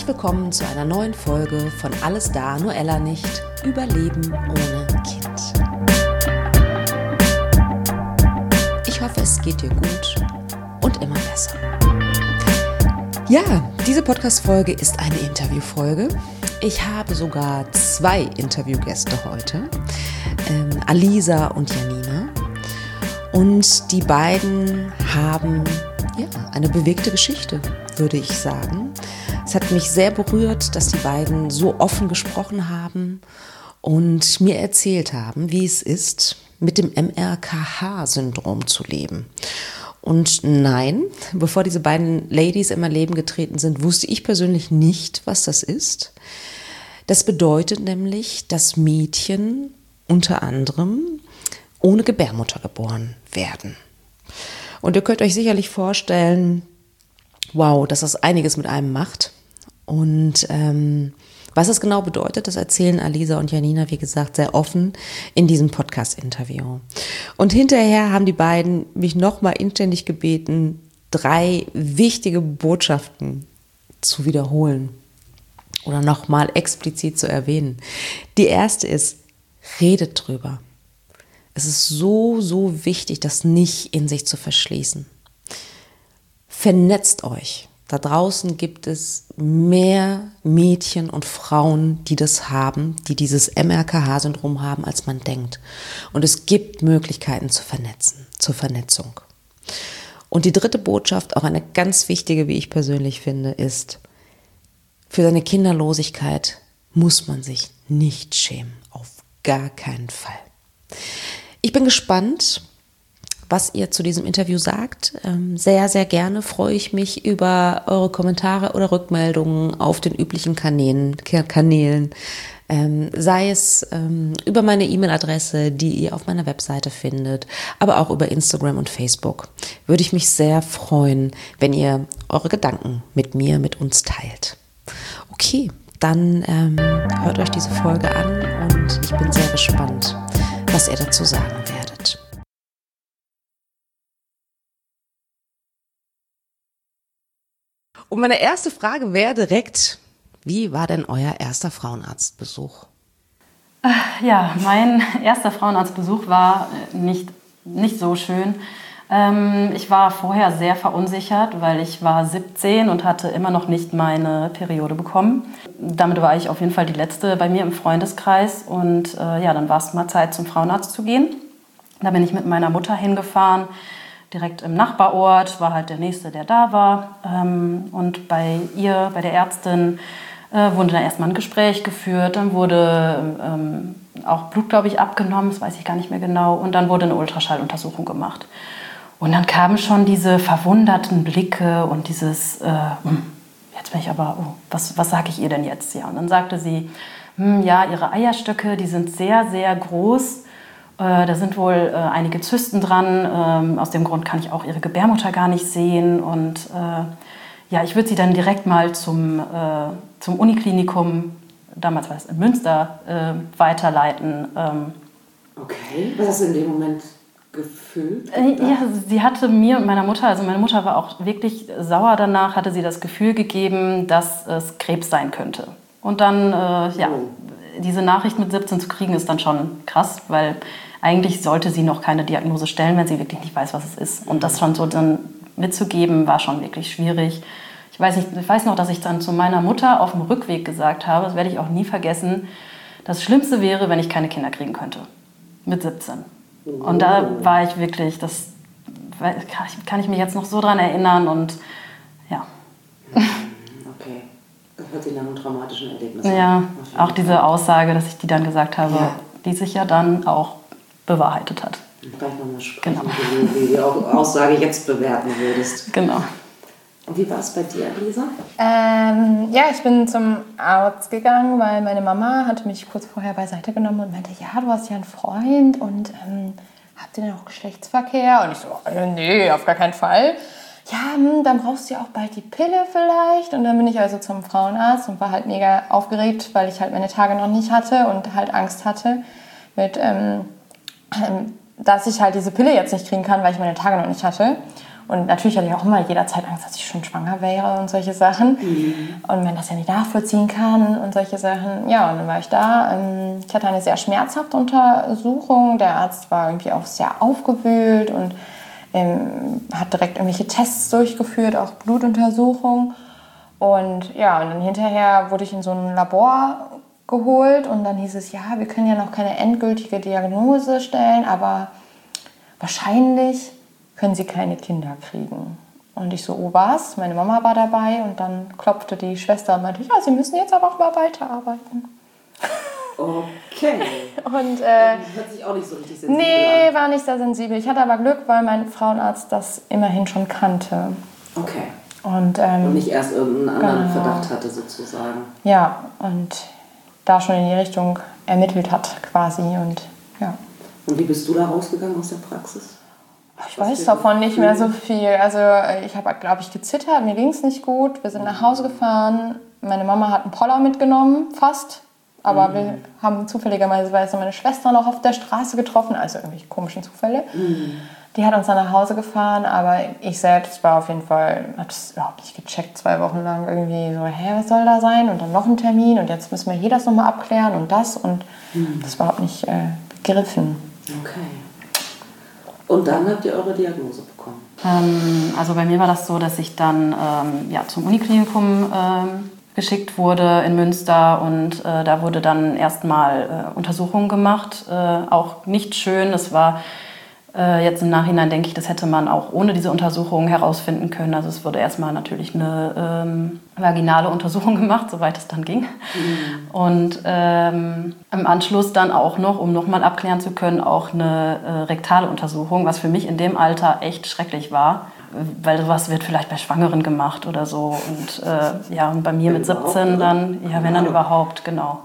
Herzlich willkommen zu einer neuen Folge von Alles da, nur Ella nicht. Überleben ohne Kind. Ich hoffe, es geht dir gut und immer besser. Ja, diese Podcast-Folge ist eine Interviewfolge. Ich habe sogar 2 Interviewgäste heute, Alisa und Janina. Und die beiden haben eine bewegte Geschichte, würde ich sagen. Es hat mich sehr berührt, dass die beiden so offen gesprochen haben und mir erzählt haben, wie es ist, mit dem MRKH-Syndrom zu leben. Und nein, bevor diese beiden Ladies in mein Leben getreten sind, wusste ich persönlich nicht, was das ist. Das bedeutet nämlich, dass Mädchen unter anderem ohne Gebärmutter geboren werden. Und ihr könnt euch sicherlich vorstellen, wow, dass das einiges mit einem macht. Und was es genau bedeutet, das erzählen Alisa und Janina, wie gesagt, sehr offen in diesem Podcast-Interview. Und hinterher haben die beiden mich nochmal inständig gebeten, 3 wichtige Botschaften zu wiederholen oder nochmal explizit zu erwähnen. Die erste ist, redet drüber. Es ist so, so wichtig, das nicht in sich zu verschließen. Vernetzt euch. Da draußen gibt es mehr Mädchen und Frauen, die das haben, die dieses MRKH-Syndrom haben, als man denkt. Und es gibt Möglichkeiten zur Vernetzung. Und die dritte Botschaft, auch eine ganz wichtige, wie ich persönlich finde, ist, für seine Kinderlosigkeit muss man sich nicht schämen. Auf gar keinen Fall. Ich bin gespannt, was ihr zu diesem Interview sagt. Sehr, sehr gerne freue ich mich über eure Kommentare oder Rückmeldungen auf den üblichen Kanälen, sei es über meine E-Mail-Adresse, die ihr auf meiner Webseite findet, aber auch über Instagram und Facebook. Würde ich mich sehr freuen, wenn ihr eure Gedanken mit uns teilt. Okay, dann hört euch diese Folge an und ich bin sehr gespannt, was ihr dazu sagen werdet. Und meine erste Frage wäre direkt, wie war denn euer erster Frauenarztbesuch? Ja, mein erster Frauenarztbesuch war nicht so schön. Ich war vorher sehr verunsichert, weil ich war 17 und hatte immer noch nicht meine Periode bekommen. Damit war ich auf jeden Fall die Letzte bei mir im Freundeskreis. Und dann war es mal Zeit, zum Frauenarzt zu gehen. Da bin ich mit meiner Mutter hingefahren. Direkt im Nachbarort war halt der Nächste, der da war. Und bei der Ärztin, wurde dann erstmal ein Gespräch geführt. Dann wurde auch Blut, glaube ich, abgenommen, das weiß ich gar nicht mehr genau. Und dann wurde eine Ultraschalluntersuchung gemacht. Und dann kamen schon diese verwunderten Blicke und dieses, jetzt bin ich aber, was sage ich ihr denn jetzt? Ja, und dann sagte sie, ihre Eierstöcke, die sind sehr, sehr groß. Da sind wohl einige Zysten dran. Aus dem Grund kann ich auch ihre Gebärmutter gar nicht sehen. Und ich würde sie dann direkt mal zum Uniklinikum, damals war es in Münster, weiterleiten. Okay, was hast du in dem Moment gefühlt? Sie hatte mir und meiner Mutter, also meine Mutter war auch wirklich sauer danach, hatte sie das Gefühl gegeben, dass es Krebs sein könnte. Und dann, diese Nachricht mit 17 zu kriegen, ist dann schon krass, weil eigentlich sollte sie noch keine Diagnose stellen, wenn sie wirklich nicht weiß, was es ist. Und das schon so dann mitzugeben, war schon wirklich schwierig. Ich weiß noch, dass ich dann zu meiner Mutter auf dem Rückweg gesagt habe, das werde ich auch nie vergessen, das Schlimmste wäre, wenn ich keine Kinder kriegen könnte. Mit 17. Und da war ich wirklich, das kann ich mich jetzt noch so dran erinnern und ja. Okay, das hört sich nach einem traumatischen Erlebnis an. Ja, auch diese Aussage, dass ich die dann gesagt habe, die sich ja dann auch bewahrheitet hat. Gleich nochmal sprechen, wie du die Aussage jetzt bewerten würdest. Genau. Und wie war es bei dir, Lisa? Ich bin zum Arzt gegangen, weil meine Mama hatte mich kurz vorher beiseite genommen und meinte, ja, du hast ja einen Freund und habt ihr denn auch Geschlechtsverkehr? Und ich so, nee, auf gar keinen Fall. Ja, dann brauchst du ja auch bald die Pille vielleicht. Und dann bin ich also zum Frauenarzt und war halt mega aufgeregt, weil ich halt meine Tage noch nicht hatte und halt Angst hatte, dass ich halt diese Pille jetzt nicht kriegen kann, weil ich meine Tage noch nicht hatte. Und natürlich hatte ich auch immer jederzeit Angst, dass ich schon schwanger wäre und solche Sachen. Und man das ja nicht nachvollziehen kann und solche Sachen. Ja, und dann war ich da. Ich hatte eine sehr schmerzhafte Untersuchung. Der Arzt war irgendwie auch sehr aufgewühlt und hat direkt irgendwelche Tests durchgeführt, auch Blutuntersuchungen. Und ja, und dann hinterher wurde ich in so ein Labor geholt und dann hieß es, ja, wir können ja noch keine endgültige Diagnose stellen, aber wahrscheinlich können Sie keine Kinder kriegen. Und ich so, oh was? Meine Mama war dabei und dann klopfte die Schwester und meinte, ja, Sie müssen jetzt aber auch mal weiterarbeiten. Okay. Und hört sich auch nicht so richtig sensibel nee, an. war nicht sehr sensibel. Ich hatte aber Glück, weil mein Frauenarzt das immerhin schon kannte. Okay. Und nicht erst irgendeinen anderen Verdacht hatte sozusagen. Ja, und da schon in die Richtung ermittelt hat quasi. Und ja. Und wie bist du da rausgegangen aus der Praxis? Ich weiß davon nicht mehr so viel. Also ich habe, glaube ich, gezittert, mir ging es nicht gut. Wir sind nach Hause gefahren. Meine Mama hat einen Poller mitgenommen, fast. Aber wir haben zufälligerweise meine Schwester noch auf der Straße getroffen, also irgendwelche komischen Zufälle. Die hat uns dann nach Hause gefahren, aber ich selbst war auf jeden Fall, habe es überhaupt nicht gecheckt, 2 Wochen lang irgendwie so, was soll da sein? Und dann noch ein Termin und jetzt müssen wir hier das nochmal abklären und das. Und das war überhaupt nicht begriffen. Okay. Und dann habt ihr eure Diagnose bekommen? Also bei mir war das so, dass ich dann zum Uniklinikum geschickt wurde in Münster und da wurde dann erstmal Untersuchungen gemacht. Auch nicht schön, es war jetzt im Nachhinein, denke ich, das hätte man auch ohne diese Untersuchungen herausfinden können. Also es wurde erstmal natürlich eine vaginale Untersuchung gemacht, soweit es dann ging. Und im Anschluss dann auch noch, um nochmal abklären zu können, auch eine rektale Untersuchung, was für mich in dem Alter echt schrecklich war. Weil sowas wird vielleicht bei Schwangeren gemacht oder so. Und und bei mir mit 17 dann, wenn dann überhaupt, genau.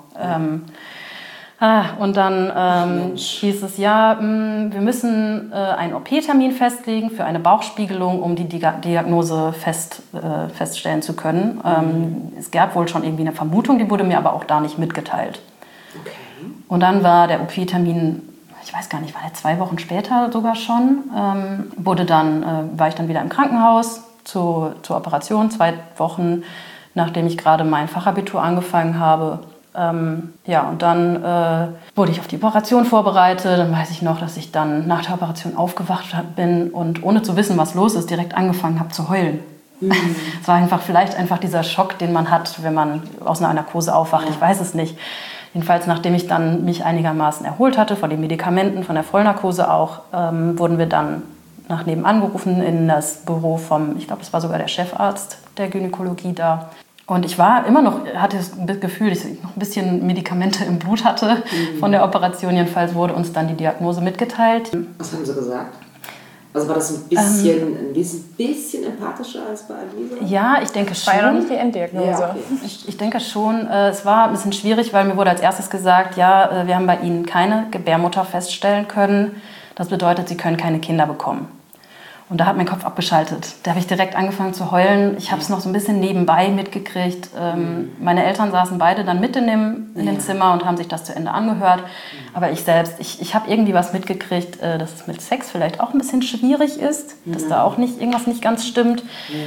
Und dann hieß es, wir müssen einen OP-Termin festlegen für eine Bauchspiegelung, um die Diagnose feststellen zu können. Es gab wohl schon irgendwie eine Vermutung, die wurde mir aber auch da nicht mitgeteilt. Okay. Und dann war der OP-Termin, ich weiß gar nicht, war der 2 Wochen später sogar schon, war ich dann wieder im Krankenhaus zur Operation, 2 Wochen, nachdem ich gerade mein Fachabitur angefangen habe. Und dann wurde ich auf die Operation vorbereitet. Dann weiß ich noch, dass ich dann nach der Operation aufgewacht bin und ohne zu wissen, was los ist, direkt angefangen habe zu heulen. Es war vielleicht einfach dieser Schock, den man hat, wenn man aus einer Narkose aufwacht. Ich weiß es nicht. Jedenfalls, nachdem ich dann mich einigermaßen erholt hatte von den Medikamenten, von der Vollnarkose auch, wurden wir dann nach nebenan gerufen in das Büro ich glaube, es war sogar der Chefarzt der Gynäkologie da. Und ich war immer noch, hatte das Gefühl, dass ich noch ein bisschen Medikamente im Blut hatte von der Operation. Jedenfalls wurde uns dann die Diagnose mitgeteilt. Was haben sie gesagt? Also war das ein bisschen empathischer als bei Alisa? Ja, ich denke schon. War ja noch nicht die Enddiagnose. Ja, okay. Ich denke schon. Es war ein bisschen schwierig, weil mir wurde als erstes gesagt, wir haben bei Ihnen keine Gebärmutter feststellen können. Das bedeutet, Sie können keine Kinder bekommen. Und da hat mein Kopf abgeschaltet. Da habe ich direkt angefangen zu heulen. Ich habe es noch so ein bisschen nebenbei mitgekriegt. Meine Eltern saßen beide dann mit in dem Zimmer und haben sich das zu Ende angehört. Aber ich selbst, ich habe irgendwie was mitgekriegt, dass es mit Sex vielleicht auch ein bisschen schwierig ist. Dass da auch irgendwas nicht ganz stimmt.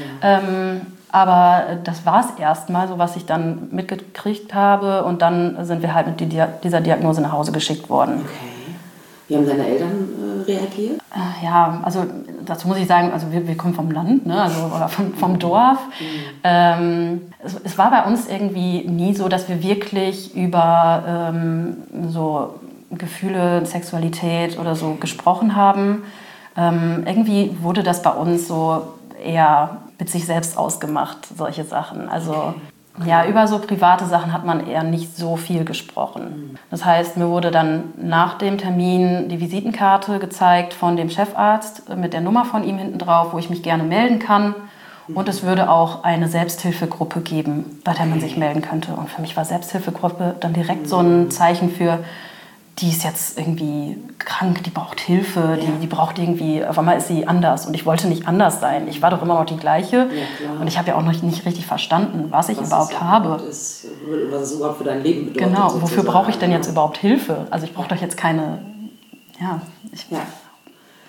Aber das war es erstmal, so was ich dann mitgekriegt habe. Und dann sind wir halt mit dieser Diagnose nach Hause geschickt worden. Okay. Wie haben deine Eltern reagiert? Also dazu muss ich sagen, also wir kommen vom Land, ne? Oder vom Dorf. Es war bei uns irgendwie nie so, dass wir wirklich über so Gefühle, Sexualität oder so gesprochen haben. Irgendwie wurde das bei uns so eher mit sich selbst ausgemacht, solche Sachen. Also über so private Sachen hat man eher nicht so viel gesprochen. Das heißt, mir wurde dann nach dem Termin die Visitenkarte gezeigt von dem Chefarzt mit der Nummer von ihm hinten drauf, wo ich mich gerne melden kann. Und es würde auch eine Selbsthilfegruppe geben, bei der man sich melden könnte. Und für mich war Selbsthilfegruppe dann direkt so ein Zeichen für, die ist jetzt irgendwie krank, die braucht Hilfe, die braucht irgendwie, auf einmal ist sie anders. Und ich wollte nicht anders sein. Ich war doch immer noch die Gleiche. Ja, und ich habe ja auch noch nicht richtig verstanden, was ich überhaupt habe. Was es überhaupt für dein Leben bedeutet. Genau, wofür brauche ich denn jetzt überhaupt Hilfe? Also ich brauche doch jetzt keine,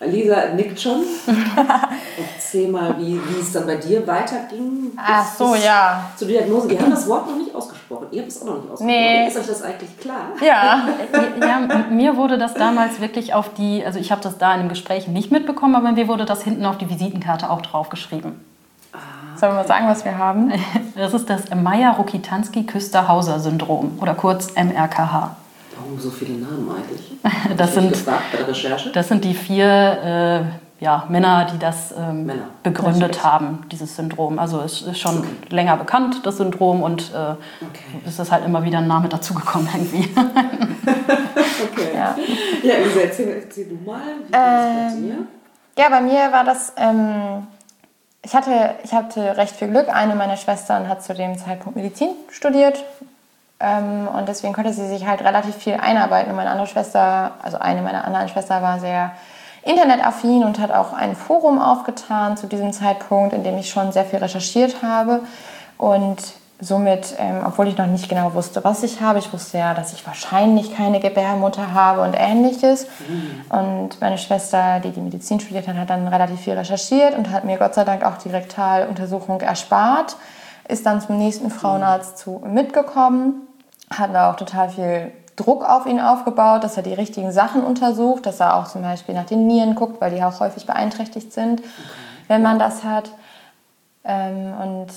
Alisa nickt schon. Erzähl mal, wie es dann bei dir weiterging. Ach so, ja. Zur Diagnose. Ihr habt das Wort noch nicht ausgesprochen. Ihr habt es auch noch nicht ausgesprochen. Nee. Ist euch das eigentlich klar? Ja. Ja, mir wurde das damals wirklich also ich habe das da in dem Gespräch nicht mitbekommen, aber mir wurde das hinten auf die Visitenkarte auch draufgeschrieben. Sollen wir mal sagen, was wir haben? Das ist das Meyer-Rokitansky-Küster-Hauser-Syndrom oder kurz MRKH. Warum so viele Namen eigentlich? Das sind gefragt bei der Recherche. Das sind die 4 Männer, die das begründet haben, dieses Syndrom. Also es ist schon länger bekannt, das Syndrom, und es ist halt immer wieder ein Name dazugekommen irgendwie. Okay. Ja, Lisa, erzähl du mal, wie war das bei dir? Ja, bei mir war das... Ich hatte recht viel Glück. Eine meiner Schwestern hat zu dem Zeitpunkt Medizin studiert. Und deswegen konnte sie sich halt relativ viel einarbeiten. Und meine andere Schwester, also eine meiner anderen Schwestern, war sehr internetaffin und hat auch ein Forum aufgetan zu diesem Zeitpunkt, in dem ich schon sehr viel recherchiert habe. Und somit, obwohl ich noch nicht genau wusste, was ich habe, ich wusste ja, dass ich wahrscheinlich keine Gebärmutter habe und Ähnliches. Und meine Schwester, die Medizin studiert hat, hat dann relativ viel recherchiert und hat mir Gott sei Dank auch die Rektaluntersuchung erspart. Ist dann zum nächsten Frauenarzt mitgekommen, hat da auch total viel Druck auf ihn aufgebaut, dass er die richtigen Sachen untersucht, dass er auch zum Beispiel nach den Nieren guckt, weil die auch häufig beeinträchtigt sind, wenn man das hat. Und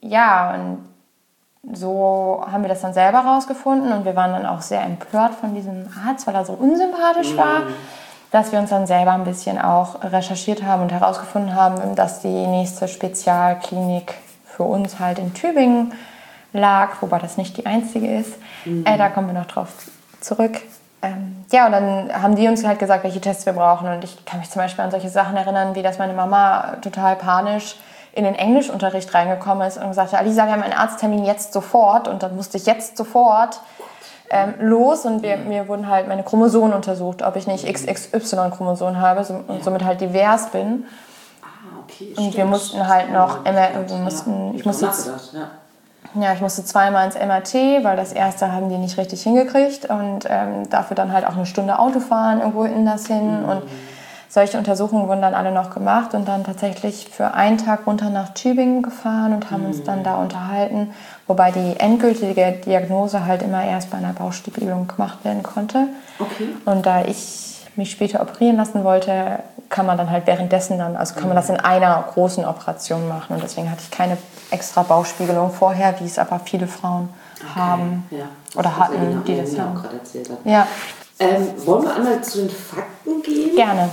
so haben wir das dann selber rausgefunden und wir waren dann auch sehr empört von diesem Arzt, weil er so unsympathisch war, dass wir uns dann selber ein bisschen auch recherchiert haben und herausgefunden haben, dass die nächste Spezialklinik für uns halt in Tübingen lag, wobei das nicht die einzige ist. Da kommen wir noch drauf zurück. Und dann haben die uns halt gesagt, welche Tests wir brauchen, und ich kann mich zum Beispiel an solche Sachen erinnern, wie dass meine Mama total panisch in den Englischunterricht reingekommen ist und gesagt hat, Alisa, wir haben einen Arzttermin jetzt sofort, und dann musste ich jetzt sofort los, und mir wurden halt meine Chromosomen untersucht, ob ich nicht XXY-Chromosomen habe und somit halt divers bin. Okay, und wir mussten halt noch, ich musste zweimal ins MRT, weil das erste haben die nicht richtig hingekriegt, und dafür dann halt auch eine Stunde Auto fahren irgendwo in das hin, und solche Untersuchungen wurden dann alle noch gemacht und dann tatsächlich für einen Tag runter nach Tübingen gefahren und haben uns dann da unterhalten, wobei die endgültige Diagnose halt immer erst bei einer Bauchspiegelung gemacht werden konnte. Okay. Und da ich mich später operieren lassen wollte, kann man dann halt währenddessen kann man das in einer großen Operation machen, und deswegen hatte ich keine extra Bauchspiegelung vorher, wie es aber viele Frauen haben oder hatten, die das haben. Ja. Wollen wir einmal zu den Fakten gehen? Gerne.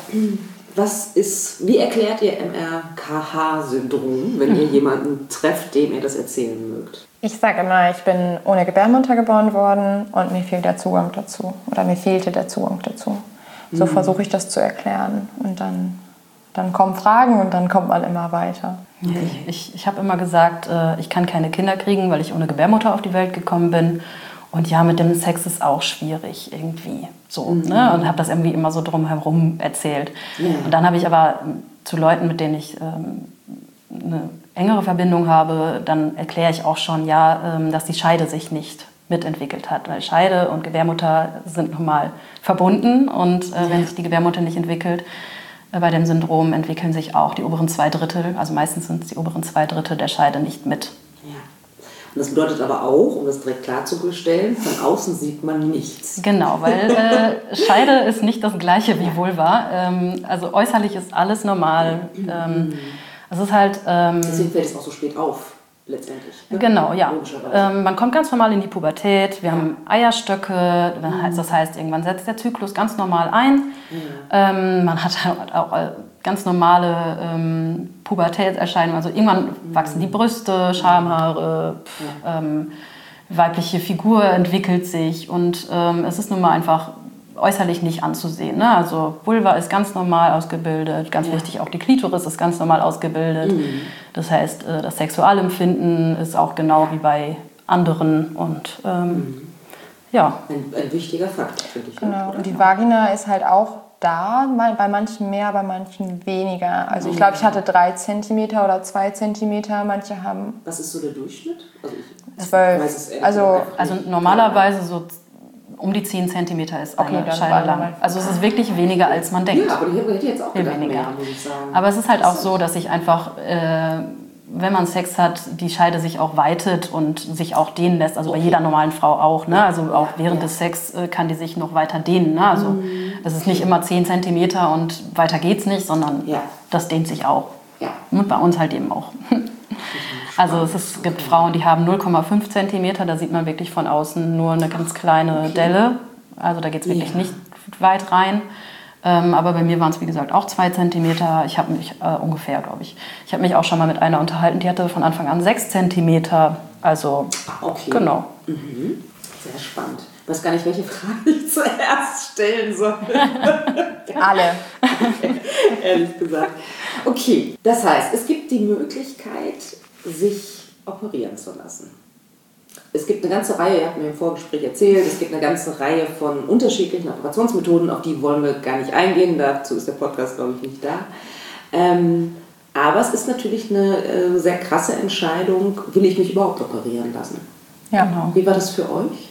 Wie erklärt ihr MRKH-Syndrom, wenn ihr jemanden trefft, dem ihr das erzählen mögt? Ich sage immer, ich bin ohne Gebärmutter geboren worden und mir fehlt der Zugang dazu. Oder mir fehlte der Zugang dazu. So versuche ich das zu erklären. Und dann kommen Fragen und dann kommt man immer weiter. Ich habe immer gesagt, ich kann keine Kinder kriegen, weil ich ohne Gebärmutter auf die Welt gekommen bin. Und ja, mit dem Sex ist auch schwierig irgendwie. So, ne? Und habe das irgendwie immer so drumherum erzählt. Ja. Und dann habe ich aber zu Leuten, mit denen ich eine engere Verbindung habe, dann erkläre ich auch schon, dass die Scheide sich nicht mitentwickelt hat. Weil Scheide und Gebärmutter sind normal verbunden. Und wenn sich die Gebärmutter nicht entwickelt, bei dem Syndrom entwickeln sich auch die oberen 2/3, also meistens sind es die oberen 2/3 der Scheide nicht mit. Ja. Und das bedeutet aber auch, um das direkt klarzustellen, von außen sieht man nichts. Genau, weil Scheide ist nicht das Gleiche wie Vulva. Also äußerlich ist alles normal. Es ist halt... Deswegen fällt es auch so spät auf, letztendlich. Ne? Genau, ja. Man kommt ganz normal in die Pubertät. Wir haben Eierstöcke. Das heißt, irgendwann setzt der Zyklus ganz normal ein. Man hat halt auch ganz normale Pubertätserscheinungen. Also irgendwann wachsen die Brüste, Schamhaare, weibliche Figur entwickelt sich. Und es ist nun mal einfach äußerlich nicht anzusehen. Ne? Also Vulva ist ganz normal ausgebildet, ganz wichtig, auch die Klitoris ist ganz normal ausgebildet. Das heißt, das Sexualempfinden ist auch genau wie bei anderen. Und Ein wichtiger Fakt, finde ich. Genau. Und die Vagina ist halt auch da, bei manchen mehr, bei manchen weniger. Also ich glaube, ich hatte 3 cm oder 2 cm, manche haben... Was ist so der Durchschnitt? 12. Also normalerweise so um die 10 cm ist Okay, eine dann Scheide waren wir lang. mal- Also es ist wirklich weniger, als man denkt. Ja, aber ich hätte jetzt auch Viel gedacht, weniger. mehr, muss ich sagen. Aber es ist halt auch so, dass sich einfach, wenn man Sex hat, die Scheide sich auch weitet und sich auch dehnen lässt. Also bei jeder normalen Frau auch. Ne? Also auch während des Sex kann die sich noch weiter dehnen. Ne? Also das ist nicht immer 10 cm und weiter geht's nicht, sondern das dehnt sich auch. Ja. Und bei uns halt eben auch. Also es gibt Frauen, die haben 0,5 cm, da sieht man wirklich von außen nur eine ganz kleine Delle. Also da geht es wirklich nicht weit rein. Aber bei mir waren es, wie gesagt, auch 2 cm. Ich habe mich ungefähr, glaube ich. Ich habe mich auch schon mal mit einer unterhalten, die hatte von Anfang an 6 cm. Also, genau. Mhm. Sehr spannend. Ich weiß gar nicht, welche Frage ich zuerst stellen soll. Alle. Okay, ehrlich gesagt. Okay, das heißt, es gibt die Möglichkeit, sich operieren zu lassen. Es gibt eine ganze Reihe, ihr habt mir im Vorgespräch erzählt, es gibt eine ganze Reihe von unterschiedlichen Operationsmethoden, auf die wollen wir gar nicht eingehen, dazu ist der Podcast, glaube ich, nicht da. Aber es ist natürlich eine sehr krasse Entscheidung, will ich mich überhaupt operieren lassen? Ja, genau. Wie war das für euch?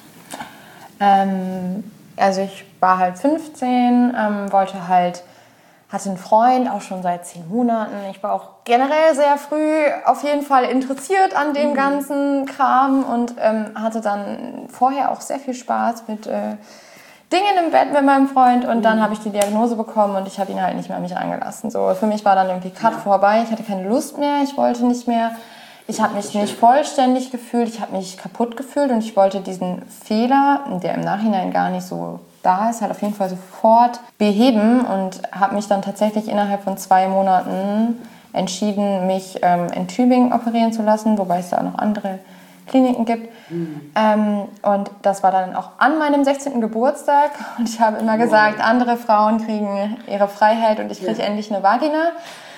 Also ich war halt 15, hatte einen Freund, auch schon seit 10 Monaten. Ich war auch generell sehr früh auf jeden Fall interessiert an dem ganzen Kram und hatte dann vorher auch sehr viel Spaß mit Dingen im Bett mit meinem Freund. Und dann habe ich die Diagnose bekommen und ich habe ihn halt nicht mehr an mich reingelassen. So, für mich war dann irgendwie Cut vorbei. Ich hatte keine Lust mehr, ich wollte nicht mehr. Ich habe mich nicht vollständig gefühlt, ich habe mich kaputt gefühlt und ich wollte diesen Fehler, der im Nachhinein gar nicht so da ist, halt auf jeden Fall sofort beheben und habe mich dann tatsächlich innerhalb von 2 Monaten entschieden, mich in Tübingen operieren zu lassen, wobei es da auch noch andere Kliniken gibt. Und das war dann auch an meinem 16. Geburtstag und ich habe immer gesagt, andere Frauen kriegen ihre Freiheit und ich kriege endlich eine Vagina.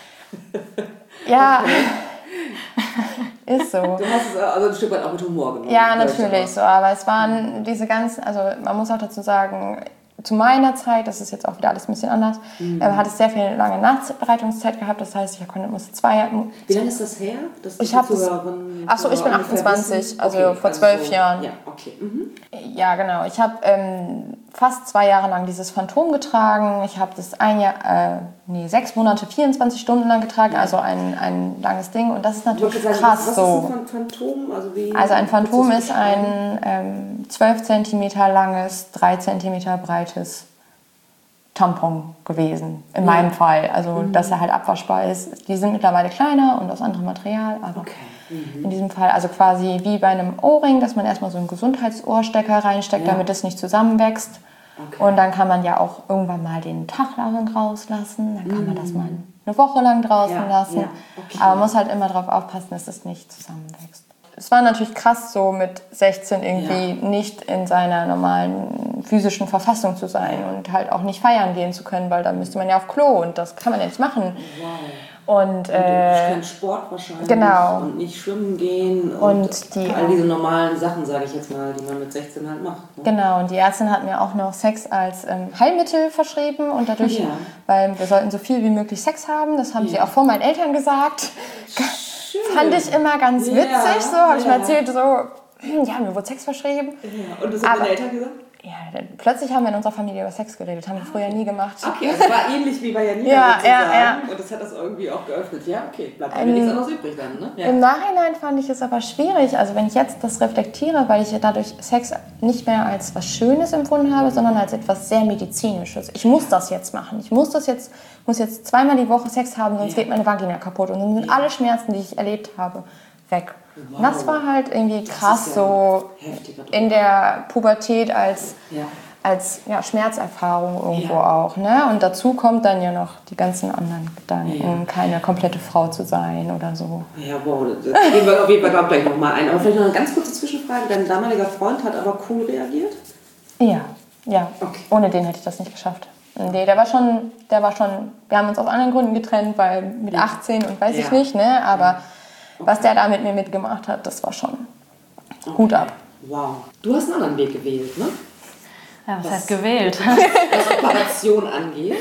Ja. Ist so. Du hast es also ein Stück weit auch mit Humor genommen. Ja, natürlich so, aber es waren diese ganzen, also man muss auch dazu sagen, zu meiner Zeit, das ist jetzt auch wieder alles ein bisschen anders, hat es sehr viel lange Nachbereitungszeit gehabt, das heißt, ich musste 2 Jahre... Wie lange ist das her? Ich bin 28, also vor 12 Jahren. Ja, okay. Ja, genau. Ich habe fast 2 Jahre lang dieses Phantom getragen. Ich habe das 6 Monate, 24 Stunden lang getragen, also ein langes Ding. Und das ist natürlich krass so. Was ist ein Phantom? Also ein Phantom ist ein 12 cm langes, 3 cm breites Tampon gewesen, in meinem Fall. Also, dass er halt abwaschbar ist. Die sind mittlerweile kleiner und aus anderem Material, aber in diesem Fall, also quasi wie bei einem Ohrring, dass man erstmal so einen Gesundheitsohrstecker reinsteckt, damit es nicht zusammenwächst. Okay. Und dann kann man ja auch irgendwann mal den Tag lang rauslassen, dann kann man das mal eine Woche lang draußen lassen. Ja. Okay. Aber man muss halt immer darauf aufpassen, dass es nicht zusammenwächst. Es war natürlich krass, so mit 16 irgendwie nicht in seiner normalen physischen Verfassung zu sein und halt auch nicht feiern gehen zu können, weil dann müsste man ja auf Klo und das kann man ja nicht machen. Wow. Und kein Sport wahrscheinlich und nicht schwimmen gehen und all diese normalen Sachen, sage ich jetzt mal, die man mit 16 halt macht. Ne? Genau, und die Ärztin hat mir auch noch Sex als Heilmittel verschrieben und dadurch, weil wir sollten so viel wie möglich Sex haben, das haben sie auch vor meinen Eltern gesagt. Fand ich immer ganz witzig, so habe ich mir erzählt, so, mir wurde Sex verschrieben. Ja. Und das haben deine Eltern gesagt? Ja, plötzlich haben wir in unserer Familie über Sex geredet, haben wir früher nie gemacht. Okay, also war ähnlich wie bei Janina sozusagen. Und das hat das irgendwie auch geöffnet. Ja, okay, bleibt mir nichts anderes übrig dann, ne? Ja. Im Nachhinein fand ich es aber schwierig, also wenn ich jetzt das reflektiere, weil ich dadurch Sex nicht mehr als was Schönes empfunden habe, sondern als etwas sehr Medizinisches. Ich muss das jetzt machen. Ich muss jetzt 2-mal die Woche Sex haben, sonst geht meine Vagina kaputt. Und dann sind alle Schmerzen, die ich erlebt habe, weg. Wow. Das war halt irgendwie krass, so in der Pubertät als Schmerzerfahrung irgendwo auch. Ne? Und dazu kommt dann ja noch die ganzen anderen Gedanken, keine komplette Frau zu sein oder so. Ja, wow, das gehen wir auf jeden Fall gleich nochmal ein. Aber vielleicht noch eine ganz kurze Zwischenfrage. Dein damaliger Freund hat aber cool reagiert? Ja. Okay. Ohne den hätte ich das nicht geschafft. Nee, der war schon, wir haben uns aus anderen Gründen getrennt, weil mit 18 und weiß ich nicht, ne? Aber was der da mit mir mitgemacht hat, das war schon Hut ab. Wow. Du hast einen anderen Weg gewählt, ne? Ja, was heißt gewählt? Was Operation angeht.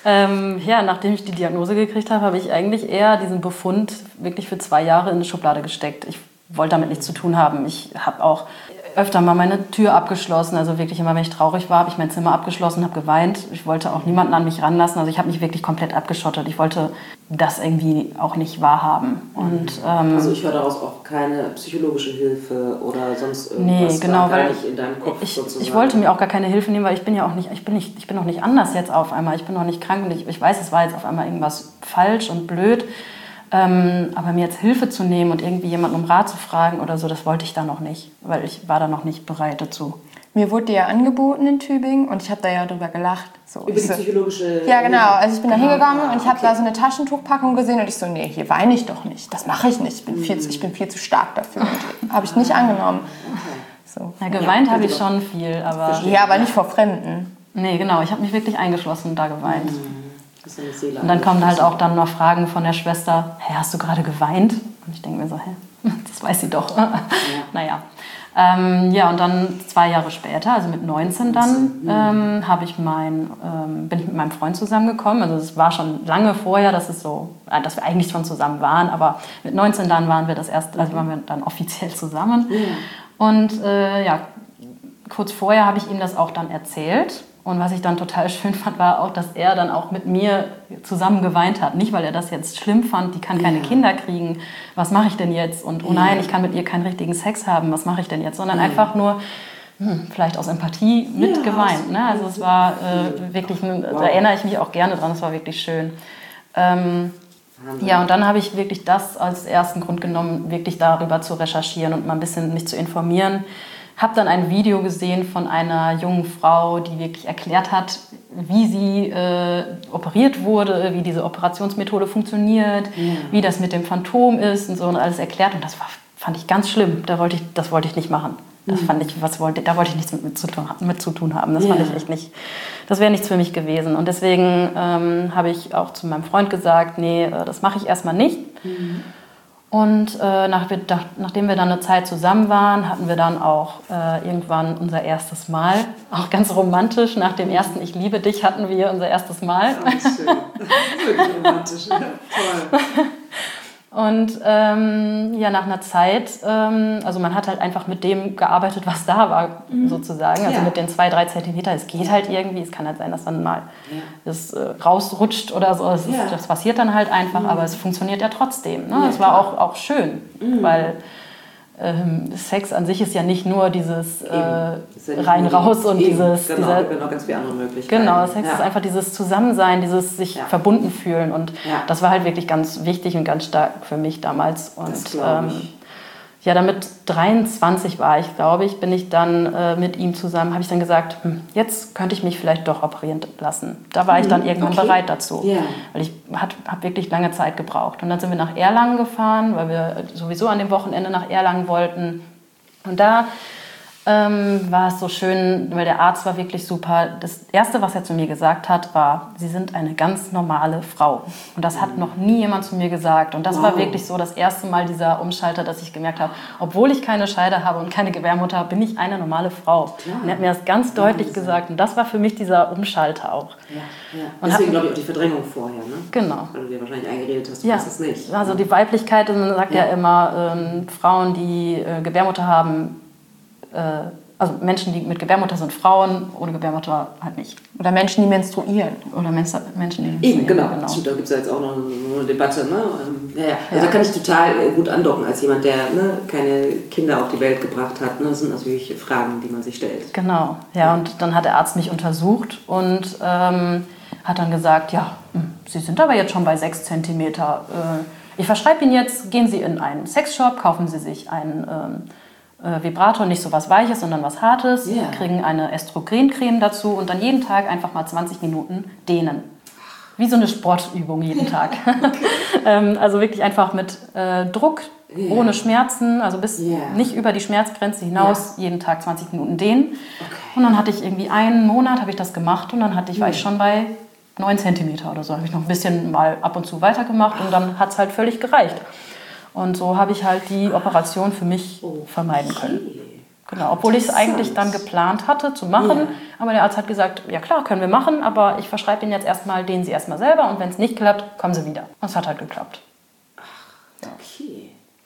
Nachdem ich die Diagnose gekriegt habe, habe ich eigentlich eher diesen Befund wirklich für 2 Jahre in eine Schublade gesteckt. Ich wollte damit nichts zu tun haben. Ich habe auch öfter mal meine Tür abgeschlossen. Also wirklich immer, wenn ich traurig war, habe ich mein Zimmer abgeschlossen, habe geweint. Ich wollte auch niemanden an mich ranlassen. Also ich habe mich wirklich komplett abgeschottet. Ich wollte das irgendwie auch nicht wahrhaben. Und, also ich höre daraus auch keine psychologische Hilfe oder sonst irgendwas. Nee, genau, weil nicht in deinem Kopf ich wollte mir auch gar keine Hilfe nehmen, weil ich bin ja auch nicht, ich bin auch nicht anders jetzt auf einmal. Ich bin auch nicht krank und ich weiß, es war jetzt auf einmal irgendwas falsch und blöd. Aber mir jetzt Hilfe zu nehmen und irgendwie jemanden um Rat zu fragen oder so, das wollte ich da noch nicht, weil ich war da noch nicht bereit dazu. Mir wurde die ja angeboten in Tübingen und ich habe da ja drüber gelacht. So, über die psychologische... Ja, genau. Also ich bin da hingegangen und ich habe da so eine Taschentuchpackung gesehen und ich so, nee, hier weine ich doch nicht. Das mache ich nicht. Ich bin viel zu stark dafür. Habe ich nicht angenommen. So. Ja, geweint habe ich schon viel, aber... Ja, aber nicht vor Fremden. Nee, genau. Ich habe mich wirklich eingeschlossen und da geweint. Und dann kommen halt auch dann noch Fragen von der Schwester, hey, hast du gerade geweint? Und ich denke mir so, hä, das weiß sie doch. Naja. Ja, und dann 2 Jahre später, also mit 19 dann, bin ich mit meinem Freund zusammengekommen. Also es war schon lange vorher, dass wir eigentlich schon zusammen waren, aber mit 19 dann waren wir dann offiziell zusammen. Und kurz vorher habe ich ihm das auch dann erzählt. Und was ich dann total schön fand, war auch, dass er dann auch mit mir zusammen geweint hat. Nicht, weil er das jetzt schlimm fand, die kann keine Kinder kriegen, was mache ich denn jetzt? Und oh nein, ich kann mit ihr keinen richtigen Sex haben, was mache ich denn jetzt? Sondern einfach nur, vielleicht aus Empathie mit geweint. Ne? Also es war wirklich, da erinnere ich mich auch gerne dran, es war wirklich schön. Ja, und dann habe ich wirklich das als ersten Grund genommen, wirklich darüber zu recherchieren und mal ein bisschen mich zu informieren. Habe dann ein Video gesehen von einer jungen Frau, die wirklich erklärt hat, wie sie operiert wurde, wie diese Operationsmethode funktioniert, wie das mit dem Phantom ist und so und alles erklärt. Und das fand ich ganz schlimm. Das wollte ich nicht machen. Das fand ich, da wollte ich nichts mit zu tun haben. Das fand ich echt nicht. Das wäre nichts für mich gewesen. Und deswegen habe ich auch zu meinem Freund gesagt, nee, das mache ich erstmal nicht. Und nachdem wir dann eine Zeit zusammen waren, hatten wir dann auch irgendwann unser erstes Mal. Auch ganz romantisch. Nach dem ersten Ich liebe dich hatten wir unser erstes Mal. Oh, schön. Wirklich romantisch. Ja, toll. Und nach einer Zeit, also man hat halt einfach mit dem gearbeitet, was da war, sozusagen. Also mit den 2-3 Zentimeter, es geht halt irgendwie. Es kann halt sein, dass dann mal das rausrutscht oder so. Das passiert dann halt einfach, aber es funktioniert ja trotzdem. Ne? Es war auch schön, weil Sex an sich ist ja nicht nur dieses rein, raus und dieses... Genau, es gibt noch ganz viele andere Möglichkeiten. Genau, Sex ist einfach dieses Zusammensein, dieses sich verbunden fühlen und das war halt wirklich ganz wichtig und ganz stark für mich damals. Und dann mit 23 war ich, glaube ich, bin ich dann mit ihm zusammen, habe ich dann gesagt, jetzt könnte ich mich vielleicht doch operieren lassen. Da war ich dann irgendwann bereit dazu, weil ich habe wirklich lange Zeit gebraucht. Und dann sind wir nach Erlangen gefahren, weil wir sowieso an dem Wochenende nach Erlangen wollten. Und da war es so schön, weil der Arzt war wirklich super. Das Erste, was er zu mir gesagt hat, war, Sie sind eine ganz normale Frau. Und das hat noch nie jemand zu mir gesagt. Und das war wirklich so das erste Mal dieser Umschalter, dass ich gemerkt habe, obwohl ich keine Scheide habe und keine Gebärmutter, bin ich eine normale Frau. Und er hat mir das ganz deutlich gesagt. Und das war für mich dieser Umschalter auch. Und deswegen glaube ich auch die Verdrängung vorher, ne? Genau. Weil du dir wahrscheinlich eingeredet hast, du hast es nicht. Also die Weiblichkeit, man sagt ja immer, Frauen, die Gebärmutter haben, also Menschen, die mit Gebärmutter sind Frauen, ohne Gebärmutter halt nicht. Oder Menschen, die menstruieren. Oder Menschen, die menstruieren. Eben, genau. Da gibt es ja jetzt auch noch eine Debatte. Ne? Also da kann ich total gut andocken als jemand, der keine Kinder auf die Welt gebracht hat. Ne? Das sind natürlich Fragen, die man sich stellt. Genau, ja. Und dann hat der Arzt mich untersucht und hat dann gesagt, ja, Sie sind aber jetzt schon bei 6 Zentimeter. Ich verschreibe Ihnen jetzt, gehen Sie in einen Sexshop, kaufen Sie sich einen Vibrator, nicht so was Weiches, sondern was Hartes, kriegen eine Östrogencreme dazu und dann jeden Tag einfach mal 20 Minuten dehnen. Wie so eine Sportübung jeden Tag. Also wirklich einfach mit Druck, ohne Schmerzen, also nicht über die Schmerzgrenze hinaus, jeden Tag 20 Minuten dehnen. Okay. Und dann hatte ich irgendwie einen Monat, habe ich das gemacht und dann war ich schon bei 9 Zentimeter oder so. Habe ich noch ein bisschen mal ab und zu weitergemacht und dann hat es halt völlig gereicht. Und so habe ich halt die Operation für mich vermeiden können. Genau, obwohl ich es eigentlich dann geplant hatte zu machen. Aber der Arzt hat gesagt, ja klar, können wir machen, aber ich verschreibe Ihnen jetzt erstmal, dehnen Sie erstmal selber und wenn es nicht klappt, kommen Sie wieder. Und es hat halt geklappt. Okay.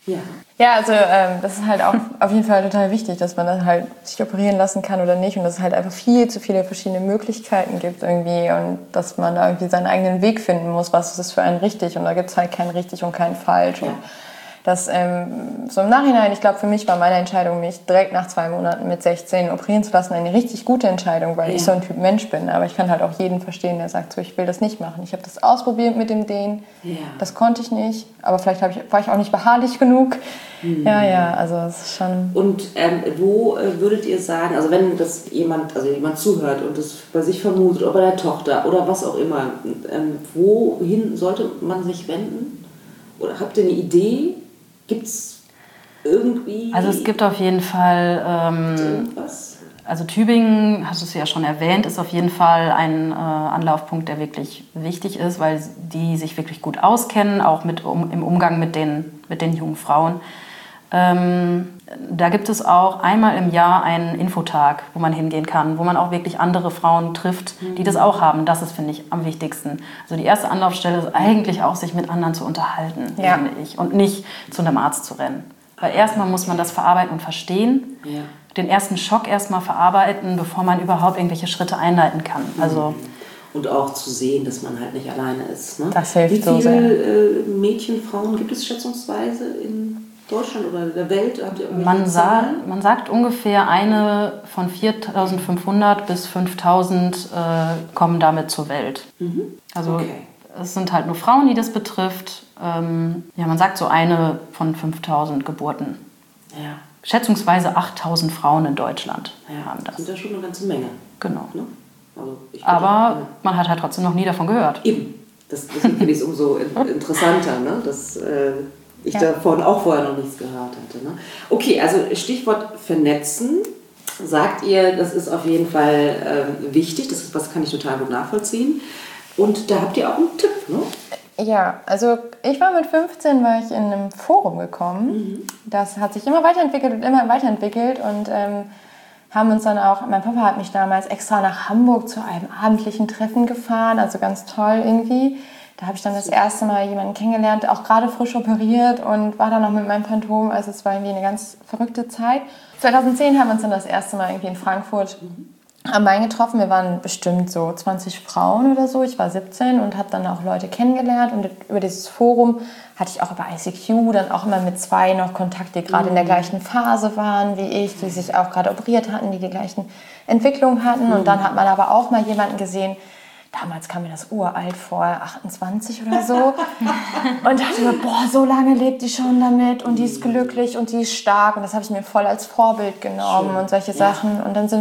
Ja. Ja, also das ist halt auch auf jeden Fall total wichtig, dass man dann halt sich operieren lassen kann oder nicht und dass es halt einfach viel zu viele verschiedene Möglichkeiten gibt irgendwie und dass man da irgendwie seinen eigenen Weg finden muss, was ist für einen richtig und da gibt es halt kein richtig und kein falsch. Ja. Und das so im Nachhinein, ich glaube, für mich war meine Entscheidung, mich direkt nach 2 Monaten mit 16 operieren zu lassen, eine richtig gute Entscheidung, weil ich so ein Typ Mensch bin. Aber ich kann halt auch jeden verstehen, der sagt, so, ich will das nicht machen. Ich habe das ausprobiert mit dem Dehnen, das konnte ich nicht, aber vielleicht war ich auch nicht beharrlich genug. Ja, also es ist schon... Und wo würdet ihr sagen, also wenn das jemand zuhört und das bei sich vermutet oder bei der Tochter oder was auch immer, wohin sollte man sich wenden? Oder habt ihr eine Idee? Gibt es irgendwie... Also es gibt auf jeden Fall... irgendwas? Also Tübingen, hast du es ja schon erwähnt, ist auf jeden Fall ein Anlaufpunkt, der wirklich wichtig ist, weil die sich wirklich gut auskennen, auch im Umgang mit den jungen Frauen. Da gibt es auch einmal im Jahr einen Infotag, wo man hingehen kann, wo man auch wirklich andere Frauen trifft, die das auch haben. Das ist, finde ich, am wichtigsten. Also die erste Anlaufstelle ist eigentlich auch, sich mit anderen zu unterhalten, finde ich, und nicht zu einem Arzt zu rennen. Weil erstmal muss man das verarbeiten und verstehen, den ersten Schock erstmal verarbeiten, bevor man überhaupt irgendwelche Schritte einleiten kann. Also und auch zu sehen, dass man halt nicht alleine ist. Ne? Das hilft so Wie sehr. viele Mädchen, Frauen gibt es schätzungsweise in Deutschland oder der Welt? Habt ihr man sagt ungefähr eine von 4.500 bis 5.000 kommen damit zur Welt. Also es sind halt nur Frauen, die das betrifft. Man sagt so eine von 5.000 Geburten. Ja. Schätzungsweise 8.000 Frauen in Deutschland haben das. Das sind ja schon eine ganze Menge. Genau. Ne? Also man hat halt trotzdem noch nie davon gehört. Eben. Deswegen finde ich es umso interessanter, ne? Dass ich davon auch vorher noch nichts gehört hatte. Ne? Okay, also Stichwort vernetzen. Sagt ihr, das ist auf jeden Fall wichtig. Das kann ich total gut nachvollziehen. Und da habt ihr auch einen Tipp, ne? Ja, also ich war mit 15, war ich in einem Forum gekommen. Das hat sich immer weiterentwickelt und haben uns dann auch, mein Papa hat mich damals extra nach Hamburg zu einem abendlichen Treffen gefahren, also ganz toll irgendwie. Da habe ich dann das erste Mal jemanden kennengelernt, auch gerade frisch operiert und war dann noch mit meinem Phantom, also es war irgendwie eine ganz verrückte Zeit. 2010 haben wir uns dann das erste Mal irgendwie in Frankfurt am Main getroffen. Wir waren bestimmt so 20 Frauen oder so. Ich war 17 und habe dann auch Leute kennengelernt. Und über dieses Forum hatte ich auch über ICQ dann auch immer mit 2 noch Kontakt, die gerade in der gleichen Phase waren wie ich, die sich auch gerade operiert hatten, die gleichen Entwicklungen hatten. Und dann hat man aber auch mal jemanden gesehen, damals kam mir das uralt vor, 28 oder so. Und dachte mir, boah, so lange lebt die schon damit und die ist glücklich und die ist stark. Und das habe ich mir voll als Vorbild genommen. Schön. Und solche Sachen. Und dann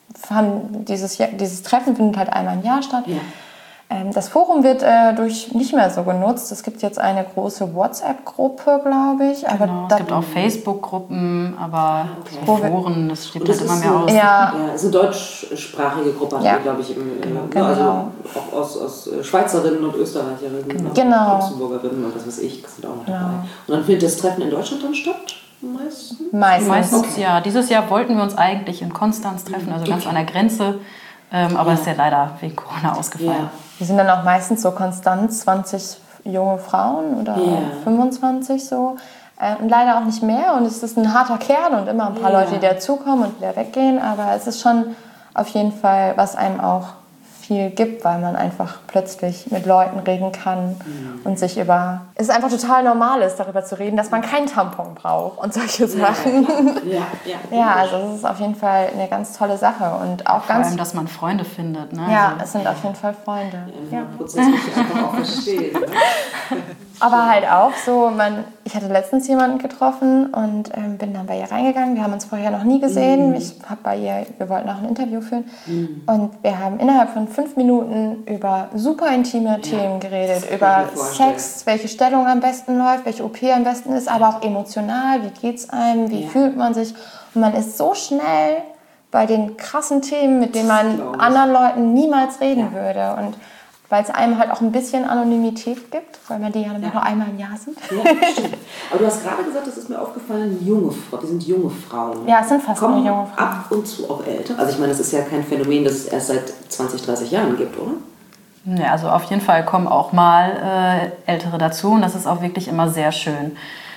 dieses Treffen findet halt einmal im Jahr statt. Ja. Das Forum wird nicht mehr so genutzt. Es gibt jetzt eine große WhatsApp-Gruppe, glaube ich. Aber genau, es gibt auch Facebook-Gruppen, aber Foren, das steht halt immer mehr aus. Ja, es ist eine deutschsprachige Gruppe, glaube ich. Genau. Also auch aus Schweizerinnen und Österreicherinnen, genau. Luxemburgerinnen und was weiß ich, sind auch noch dabei. Und dann findet das Treffen in Deutschland dann statt? Meistens, ja. Dieses Jahr wollten wir uns eigentlich in Konstanz treffen, also ganz an der Grenze. Aber ist ja leider wegen Corona ausgefallen. Ja. Wir sind dann auch meistens so konstant 20 junge Frauen oder 25 so. Und leider auch nicht mehr. Und es ist ein harter Kern und immer ein paar Leute, die dazukommen und wieder weggehen. Aber es ist schon auf jeden Fall, was einem auch viel gibt, weil man einfach plötzlich mit Leuten reden kann und sich es ist einfach total normal ist, darüber zu reden, dass man keinen Tampon braucht und solche Sachen. Ja, also es ist auf jeden Fall eine ganz tolle Sache und auch vor allem, dass man Freunde findet. Ne? Ja, es sind auf jeden Fall Freunde. Ja, Prozess muss ich einfach auch verstehen. Ne? Aber halt auch so, ich hatte letztens jemanden getroffen und bin dann bei ihr reingegangen. Wir haben uns vorher noch nie gesehen. Wir wollten auch ein Interview führen. Und wir haben innerhalb von 5 Minuten über super intime Themen geredet. Über Sex, welche Stellung am besten läuft, welche OP am besten ist, aber auch emotional. Wie geht's einem? Wie fühlt man sich? Und man ist so schnell bei den krassen Themen, mit denen man anderen Leuten niemals reden würde. Und weil es einem halt auch ein bisschen Anonymität gibt, weil man die ja nur einmal im Jahr sieht. Ja, stimmt. Aber du hast gerade gesagt, das ist mir aufgefallen, die sind junge Frauen. Ja, es sind fast nur junge Frauen. Ab und zu auch älter. Also ich meine, das ist ja kein Phänomen, das es erst seit 20, 30 Jahren gibt, oder? Ja, also auf jeden Fall kommen auch mal Ältere dazu und das ist auch wirklich immer sehr schön.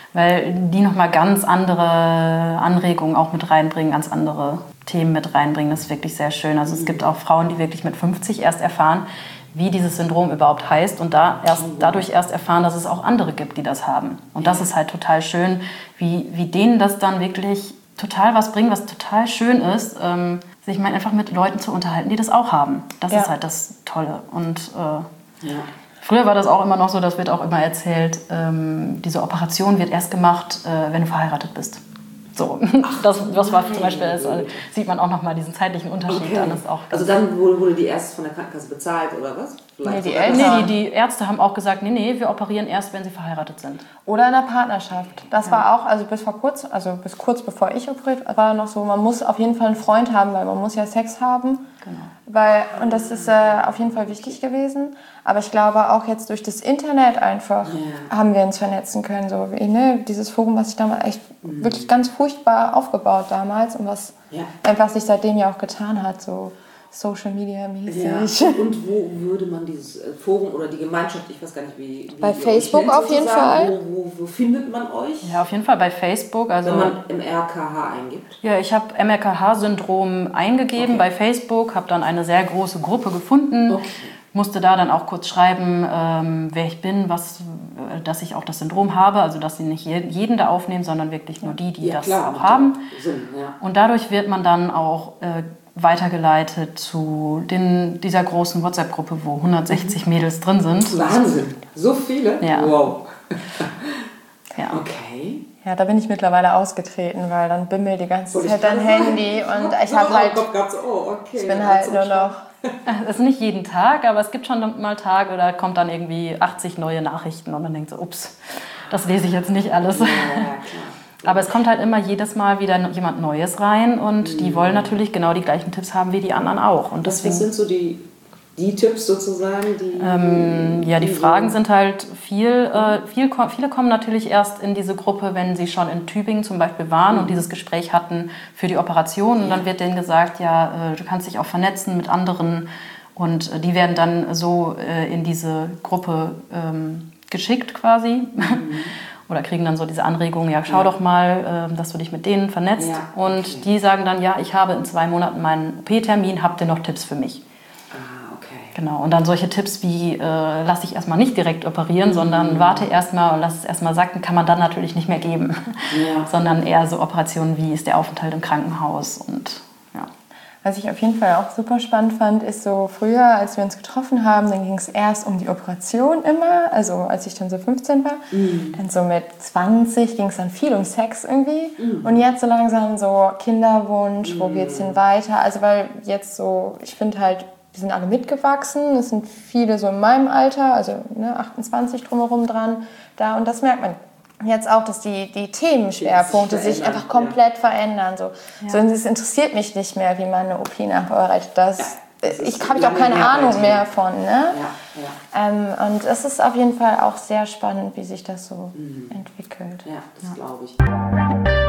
weil die nochmal ganz andere Anregungen auch mit reinbringen, ganz andere Themen mit reinbringen. Das ist wirklich sehr schön. Also es gibt auch Frauen, die wirklich mit 50 erst erfahren, wie dieses Syndrom überhaupt heißt und dadurch erst erfahren, dass es auch andere gibt, die das haben. Und das ist halt total schön, wie denen das dann wirklich total was bringt, was total schön ist, sich mal einfach mit Leuten zu unterhalten, die das auch haben. Das ist halt das Tolle. Und früher war das auch immer noch so, das wird auch immer erzählt, diese Operation wird erst gemacht, wenn du verheiratet bist. So, das war zum Beispiel, sieht man auch nochmal diesen zeitlichen Unterschied. Dann ist auch also dann wurde die erst von der Krankenkasse bezahlt oder was? Die Ärzte haben auch gesagt, nee, wir operieren erst, wenn sie verheiratet sind. Oder in der Partnerschaft. Das war auch, also bis kurz bevor ich operiert war noch so, man muss auf jeden Fall einen Freund haben, weil man muss ja Sex haben. Genau. Und das ist auf jeden Fall wichtig gewesen. Aber ich glaube auch jetzt durch das Internet einfach haben wir uns vernetzen können. So, dieses Forum, was sich damals echt wirklich ganz furchtbar aufgebaut damals und was einfach sich seitdem ja auch getan hat, so Social Media mäßig. Ja. Und wo würde man dieses Forum oder die Gemeinschaft, ich weiß gar nicht, wie bei Facebook auf jeden Fall. Wo findet man euch? Ja, auf jeden Fall bei Facebook. Also, wenn man MRKH eingibt? Ja, ich habe MRKH-Syndrom eingegeben bei Facebook, habe dann eine sehr große Gruppe gefunden. Musste da dann auch kurz schreiben, wer ich bin, dass ich auch das Syndrom habe, also dass sie nicht jeden da aufnehmen, sondern wirklich nur die das auch haben. Und dadurch wird man dann auch weitergeleitet zu dieser großen WhatsApp-Gruppe, wo 160 Mädels drin sind. Wahnsinn, so viele? Ja. Wow. Ja. Okay. Ja, da bin ich mittlerweile ausgetreten, weil dann bimmelt die ganze Zeit dein Handy und ich habe halt, ich bin halt nur noch... Das ist nicht jeden Tag, aber es gibt schon mal Tage, da kommt dann irgendwie 80 neue Nachrichten und man denkt so, ups, das lese ich jetzt nicht alles. Ja, klar. Aber es kommt halt immer jedes Mal wieder jemand Neues rein und die wollen natürlich genau die gleichen Tipps haben wie die anderen auch. Und deswegen, was sind so die Tipps sozusagen? Die Fragen sind halt viele kommen natürlich erst in diese Gruppe, wenn sie schon in Tübingen zum Beispiel waren und dieses Gespräch hatten für die Operation. Und dann wird denen gesagt, du kannst dich auch vernetzen mit anderen. Und die werden dann so in diese Gruppe geschickt quasi. Oder kriegen dann so diese Anregungen, schau doch mal, dass du dich mit denen vernetzt. Und die sagen dann, ich habe in 2 Monaten meinen OP-Termin, habt ihr noch Tipps für mich? Genau, und dann solche Tipps wie, lass dich erstmal nicht direkt operieren, sondern warte erstmal und lass es erstmal sacken, kann man dann natürlich nicht mehr geben. Sondern eher so Operationen wie, ist der Aufenthalt im Krankenhaus und Was ich auf jeden Fall auch super spannend fand, ist so früher, als wir uns getroffen haben, dann ging es erst um die Operation immer, also als ich dann so 15 war. Dann so mit 20 ging es dann viel um Sex irgendwie. Und jetzt so langsam so Kinderwunsch, wo geht's hin weiter? Also weil jetzt so, ich finde halt, wir sind alle mitgewachsen, es sind viele so in meinem Alter, also 28 drumherum dran da und das merkt man jetzt auch, dass die Themenschwerpunkte sich einfach komplett verändern. So es interessiert mich nicht mehr, wie man eine OP nachbereitet. Habe ich auch keine Ahnung mehr von. Ne? Und es ist auf jeden Fall auch sehr spannend, wie sich das so entwickelt. Ja, das glaube ich.